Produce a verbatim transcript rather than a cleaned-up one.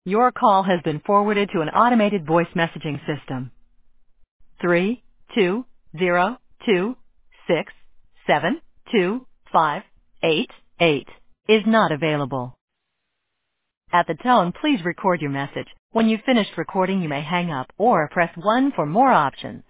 Your call has been forwarded to an automated voice messaging system. Three, two, zero, two, six, seven, two, five, eight, eight is not available. At the tone, please record your message. When you've finished recording, you may hang up or press one for more options.